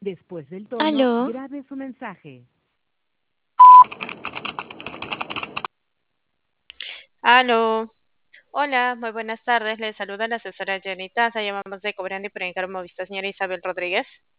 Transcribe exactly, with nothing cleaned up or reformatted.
Después del tono, Aló, grabe su mensaje. Aló, hola, muy buenas tardes. Le saluda la asesora Jenny Taza. Llamamos de Cobrando y Proyectar Movista, señora Isabel Rodríguez.